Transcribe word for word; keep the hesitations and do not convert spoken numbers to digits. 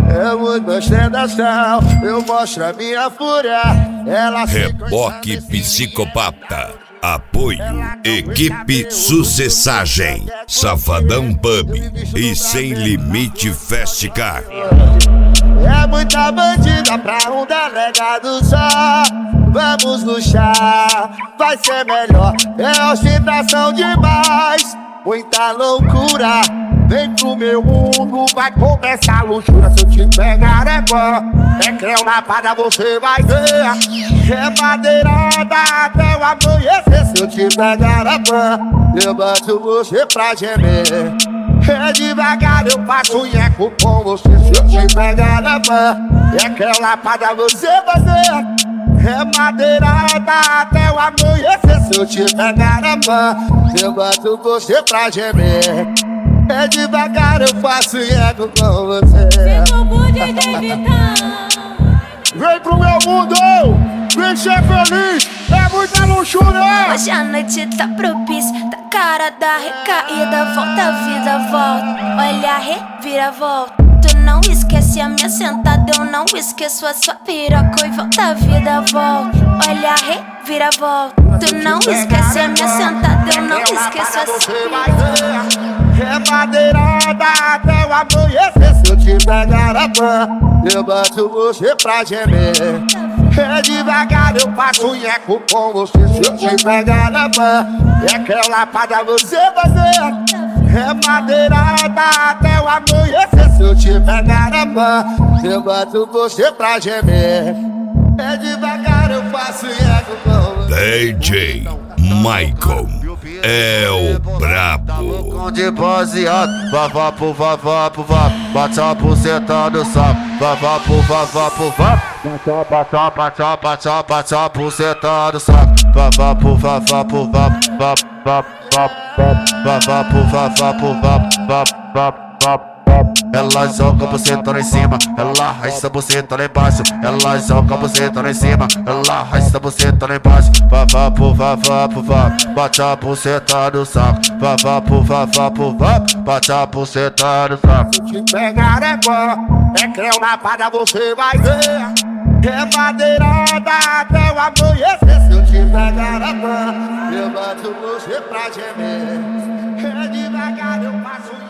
Eu vou na ostentação, eu mostro a minha fúria. Ela Reboque Psicopata. Apoio Equipe Sucessagem, Safadão Pub e Sem Limite Fast Car. É muita bandida pra um delegado só. Vamos luxar, vai ser melhor. É ostentação demais, muita loucura. Vem pro meu mundo, vai começar a luxúria. Se eu te pegar é bom, é creu na parada você vai ver. É madeirada até o amanhecer. Se eu te pegar é bom, eu bato você pra gemer. É devagar, eu faço nheco com você. Se eu te pegar é bom, é creu na parada você vai ver. É madeirada até o amanhecer. Se eu te pegar é bom, eu bato você pra gemer. É devagar, eu faço ego com você. Vem pro meu mundo, vem ser feliz, é muita luxúria. Hoje a noite tá propícia, tá cara da recaída. Volta a vida, volta, olha a reviravolta. Tu não esquece a minha sentada, eu não esqueço a sua piroca. E volta a vida, volta, olha a reviravolta. Tu não esquece a minha sentada, eu não esqueço a sua piroca. É madeirada até o amanhecer. Se eu te pegar a pan, eu bato você pra gemer. É devagar, eu faço nheco com você. Se eu te pegar a pan, é aquela lapada você vai ver. É madeirada até o amanhecer. Se eu te pegar a pan, eu bato você pra gemer. É devagar, eu faço nheco com você. D J Michael é o brabo. Com de baseado, vavá pro vavá pro vá, bate a buceta no saco, vavá pro vavá pro vá, bate a bate a bate a bate a buceta no saco, vavá pro vavá pro vá, vá vá vá vavá pro vavá pro vá, vá vá vá. Ela joga a buceta lá em cima, ela arrasta a buceta lá embaixo. Ela joga a buceta lá em cima, ela arrasta a buceta lá embaixo. Vavá pro vavá pro vá, bate a buceta no saco. Vavá pro vavá pro vá, bate a buceta no saco. Se te pegar é bom, é creu na parada você vai ver. É madeirada até o amanhecer. Se eu te pegar é bom, eu bato você pra gemer. É devagar, eu passo